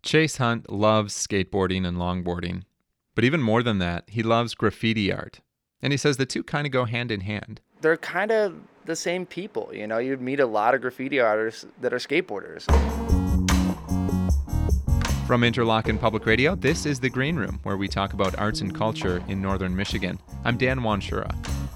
Chase Hunt loves skateboarding and longboarding. But even more than that, he loves graffiti art. And he says the two kind of go hand in hand. They're kind of the same people, you know? You'd meet a lot of graffiti artists that are skateboarders. From Interlochen Public Radio, this is The Green Room, where we talk about arts and culture in northern Michigan. I'm Dan Wanshura.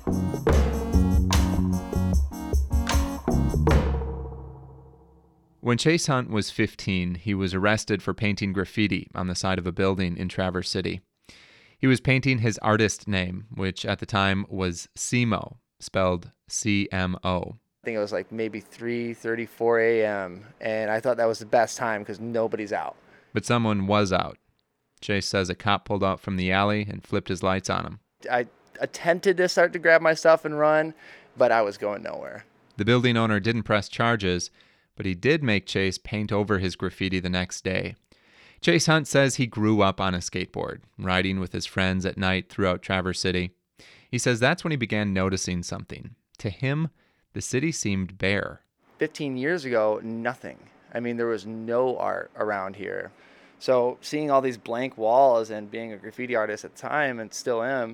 When Chase Hunt was 15, he was arrested for painting graffiti on the side of a building in Traverse City. He was painting his artist name, which at the time was Cmo, spelled C-M-O. I think it was like maybe 3:34 a.m., and I thought that was the best time because nobody's out. But someone was out. Chase says a cop pulled out from the alley and flipped his lights on him. I attempted to start to grab my stuff and run, but I was going nowhere. The building owner didn't press charges, but he did make Chase paint over his graffiti the next day. Chase Hunt says he grew up on a skateboard, riding with his friends at night throughout Traverse City. He says that's when he began noticing something. To him, the city seemed bare. 15 years ago, nothing. I mean, there was no art around here. So seeing all these blank walls and being a graffiti artist at the time, and still am,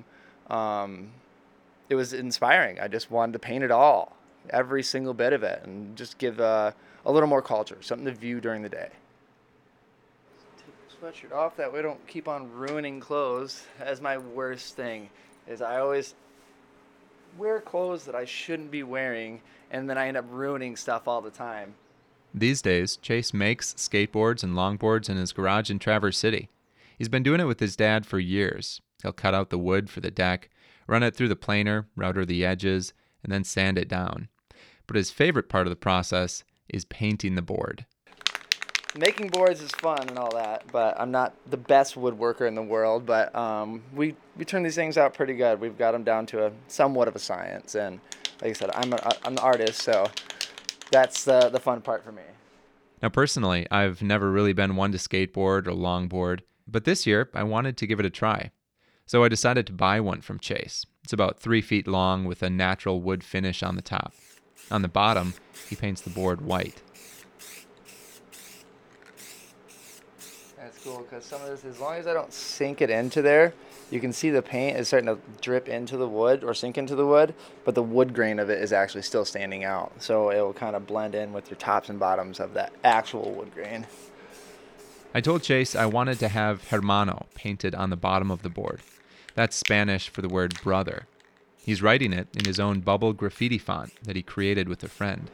it was inspiring. I just wanted to paint it all, every single bit of it, and just give a little more culture, something to view during the day. Take the sweatshirt off, that way I don't keep on ruining clothes. That's my worst thing, is I always wear clothes that I shouldn't be wearing, and then I end up ruining stuff all the time. These days, Chase makes skateboards and longboards in his garage in Traverse City. He's been doing it with his dad for years. He'll cut out the wood for the deck, run it through the planer, router the edges, and then sand it down. But his favorite part of the process is painting the board. Making boards is fun and all that, but I'm not the best woodworker in the world, but we turn these things out pretty good. We've got them down to somewhat of a science, and like I said, I'm an artist, so that's the fun part for me. Now, personally, I've never really been one to skateboard or longboard, but this year I wanted to give it a try. So I decided to buy one from Chase. It's about 3 feet long with a natural wood finish on the top. On the bottom, he paints the board white. That's cool, because some of this, as long as I don't sink it into there, you can see the paint is starting to drip into the wood or sink into the wood, but the wood grain of it is actually still standing out. So it will kind of blend in with your tops and bottoms of that actual wood grain. I told Chase I wanted to have hermano painted on the bottom of the board. That's Spanish for the word brother. He's writing it in his own bubble graffiti font that he created with a friend.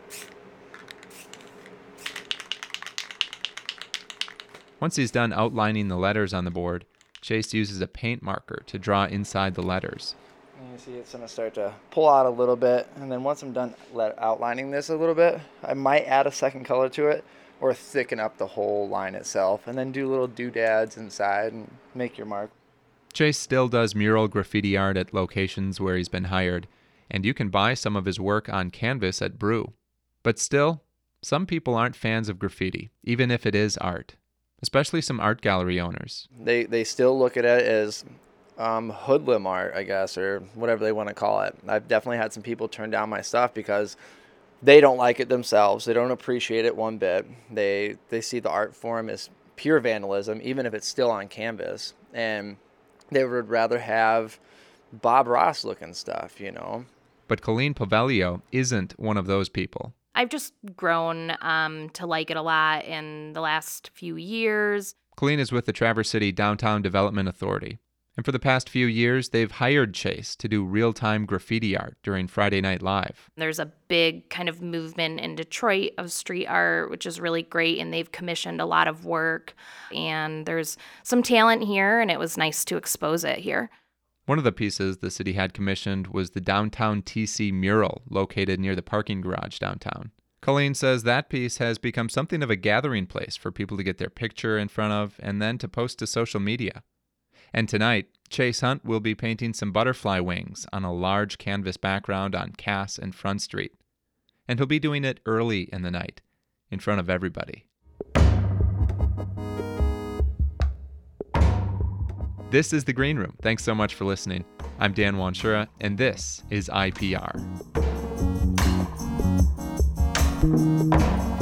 Once he's done outlining the letters on the board, Chase uses a paint marker to draw inside the letters. And you see it's going to start to pull out a little bit, and then once I'm done outlining this a little bit, I might add a second color to it or thicken up the whole line itself, and then do little doodads inside and make your mark. Chase still does mural graffiti art at locations where he's been hired, and you can buy some of his work on canvas at Brew. But still, some people aren't fans of graffiti, even if it is art. Especially some art gallery owners. They still look at it as hoodlum art, I guess, or whatever they want to call it. I've definitely had some people turn down my stuff because they don't like it themselves. They don't appreciate it one bit. They see the art form as pure vandalism, even if it's still on canvas. And they would rather have Bob Ross looking stuff, you know. But Colleen Pavelio isn't one of those people. I've just grown to like it a lot in the last few years. Colleen is with the Traverse City Downtown Development Authority. And for the past few years, they've hired Chase to do real-time graffiti art during Friday Night Live. There's a big kind of movement in Detroit of street art, which is really great, and they've commissioned a lot of work. And there's some talent here, and it was nice to expose it here. One of the pieces the city had commissioned was the Downtown TC mural located near the parking garage downtown. Colleen says that piece has become something of a gathering place for people to get their picture in front of and then to post to social media. And tonight, Chase Hunt will be painting some butterfly wings on a large canvas background on Cass and Front Street. And he'll be doing it early in the night, in front of everybody. This is The Green Room. Thanks so much for listening. I'm Dan Wanshura, and this is IPR.